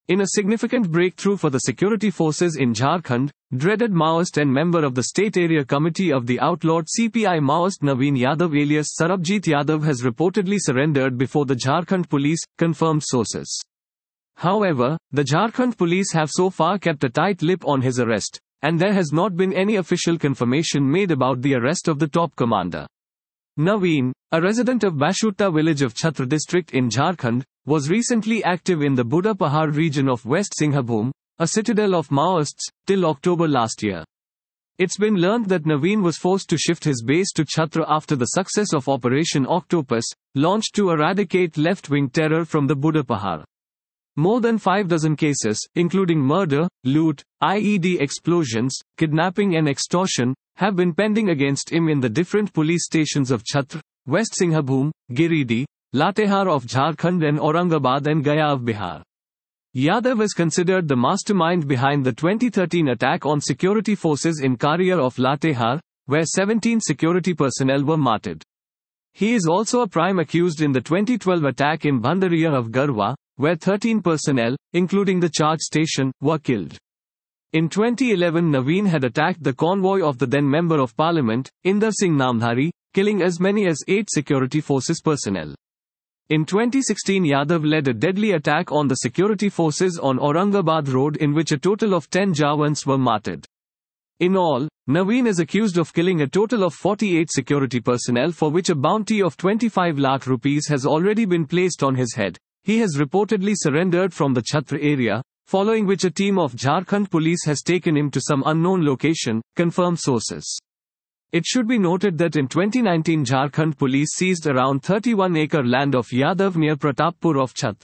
In a significant breakthrough for the security forces in Jharkhand, dreaded Maoist and member of the State Area Committee of the outlawed CPI Maoist Naveen Yadav alias Sarabjit Yadav has reportedly surrendered before the Jharkhand police, confirmed sources. However, the Jharkhand police have so far kept a tight lip on his arrest, and there has not been any official confirmation made about the arrest of the top commander. Naveen, a resident of Bashutta village of Chhatra district in Jharkhand, was recently active in the Buddha Pahar region of West Singhabhum, a citadel of Maoists, till October last year. It's been learned that Naveen was forced to shift his base to Chhatra after the success of Operation Octopus, launched to eradicate left-wing terror from the Buddha Pahar. More than 6 cases, including murder, loot, IED explosions, kidnapping and extortion, have been pending against him in the different police stations of Chhatra, West Singhabhum, Giridih, Latehar of Jharkhand and Aurangabad and Gaya of Bihar. Yadav is considered the mastermind behind the 2013 attack on security forces in Karia of Latehar, where 17 security personnel were martyred. He is also a prime accused in the 2012 attack in Bhandaria of Garhwa, where 13 personnel, including the charge station, were killed. In 2011, Naveen had attacked the convoy of the then Member of Parliament, Inder Singh Namdhari, killing as many as 8 security forces personnel. In 2016, Yadav led a deadly attack on the security forces on Aurangabad Road in which a total of 10 Jawans were martyred. In all, Naveen is accused of killing a total of 48 security personnel for which a bounty of 25 lakh rupees has already been placed on his head. He has reportedly surrendered from the Chhatra area, following which a team of Jharkhand police has taken him to some unknown location, confirmed sources. It should be noted that in 2019 Jharkhand police seized around 31-acre land of Yadav near Pratappur of Chhatra.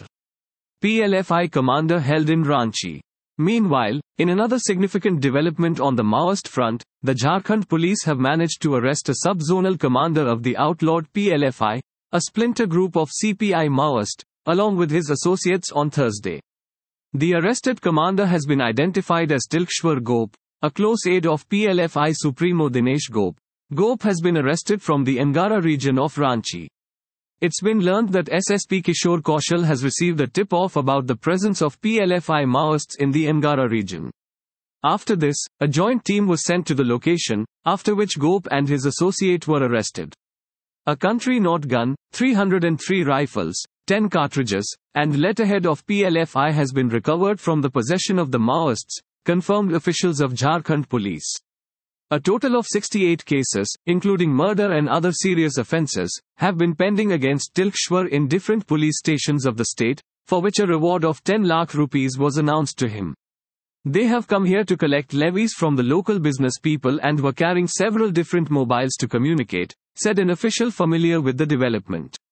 PLFI commander held in Ranchi. Meanwhile, in another significant development on the Maoist front, the Jharkhand police have managed to arrest a sub-zonal commander of the outlawed PLFI, a splinter group of CPI Maoist, along with his associates on Thursday. The arrested commander has been identified as Tilkshwar Gope, a close aide of PLFI Supremo Dinesh Gope. Gope has been arrested from the Angara region of Ranchi. It's been learned that SSP Kishore Kaushal has received a tip-off about the presence of PLFI Maoists in the Angara region. After this, a joint team was sent to the location, after which Gope and his associate were arrested. A country note gun, 303 rifles, 10 cartridges, and letterhead of PLFI has been recovered from the possession of the Maoists, confirmed officials of Jharkhand police. A total of 68 cases, including murder and other serious offences, have been pending against Tilkshwar in different police stations of the state, for which a reward of 10 lakh rupees was announced to him. They have come here to collect levies from the local business people and were carrying several different mobiles to communicate, said an official familiar with the development.